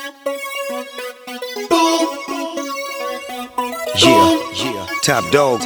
Yeah, top dog.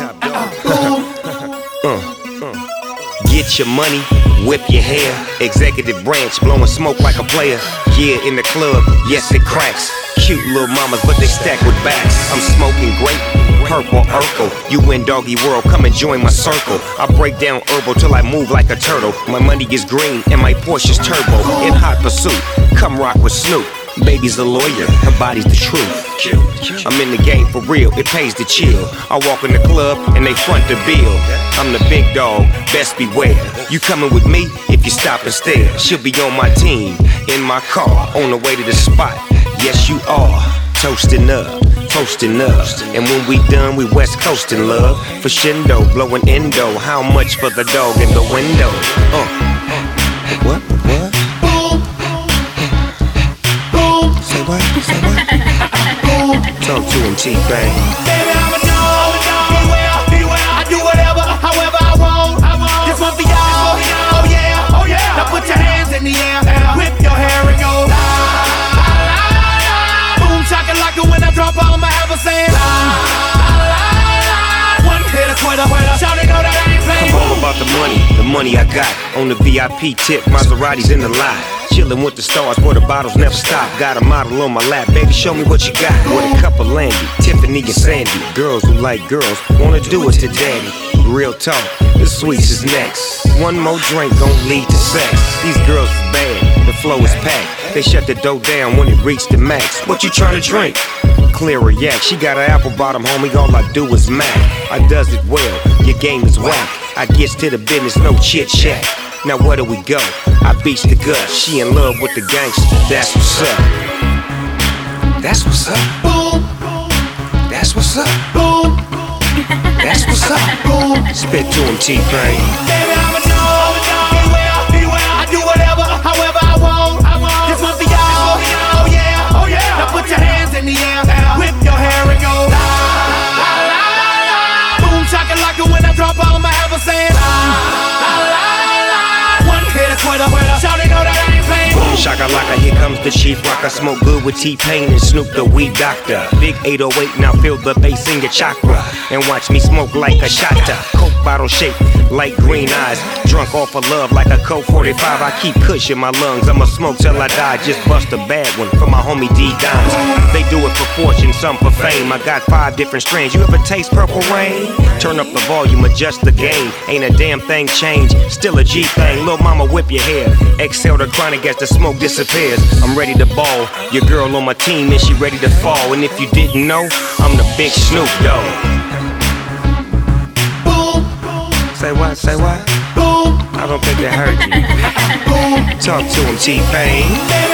Get your money, whip your hair. Executive branch, blowing smoke like a player. Yeah, in the club, yes it cracks. Cute little mamas, but they stack with backs. I'm smoking grape, purple Urkel. You in doggy world, come and join my circle. I break down herbal till I move like a turtle. My money is green and my Porsche's turbo. In hot pursuit, come rock with Snoop. Baby's a lawyer, her body's the truth. I'm in the game for real, it pays to chill. I walk in the club and they front the bill. I'm the big dog, best beware. You coming with me if you stop and stare. She'll be on my team, in my car, on the way to the spot. Yes you are, toasting up. And when we done, we west coastin' love. For shindo, blowing endo. How much for the dog in the window? What? Say what? Talk to him, T-Pain. Baby, I'm a dog. Beware. I do whatever, however I want. This one for y'all. Oh yeah. Now put your hands in the air. Whip your hair and go. Boom, shakalaka when I drop all my ever saying. One hit a quitter. Shout it, know that I ain't playing. I'm all about the money I got. On the VIP tip, Maseratis in the lot. Chillin' with the stars where the bottles never stop. Got a model on my lap, baby, show me what you got. With a cup of Landy, Tiffany and Sandy. Girls who like girls, wanna do it to daddy. Real talk, the sweets is next. One more drink gon' lead to sex. These girls is bad, the flow is packed. They shut the dough down when it reached the max. What you tryna drink? Clear a yak, she got an apple bottom, homie, all I do is mac. I does it well, your game is whack. I gets to the business, no chit chat. Now where do we go? I beats the gut. She in love with the gangster. That's what's up. That's what's up. Boom. That's what's up. Boom. That's what's up. Boom. Spit to him, T-Pain. Baby, I'm a dog. Beware. I do whatever, however I want. This one for y'all. Oh yeah. Now put your hands in the air. Whip your hair and go. Boom, shakalaka when I drop all my ever saying. Shout it, know that I ain't playing. Shakalaka, here comes the chief rock. I smoke good with T-Pain and Snoop the weed doctor. Big 808, now feel the bass in your chakra. And watch me smoke like a shotta. Coke bottle shape, light green eyes. Drunk off of love like a Coke 45. I keep kush in my lungs, I'ma smoke till I die. Just bust a bad one for my homie D-Dimes. They do it for fortune, some for fame. I got 5 different strains, you ever taste Purple Rain? Turn up the volume, adjust the gain. Ain't a damn thing changed, still a G thing. Lil' mama whip your hair, exhale the chronic as the smoke disappears. I'm ready to ball, your girl on my team and she ready to fall. And if you didn't know, I'm the big Snoop Dogg. Boom. Say what? Boom. I don't think they heard you. Talk to him, T-Pain. Baby,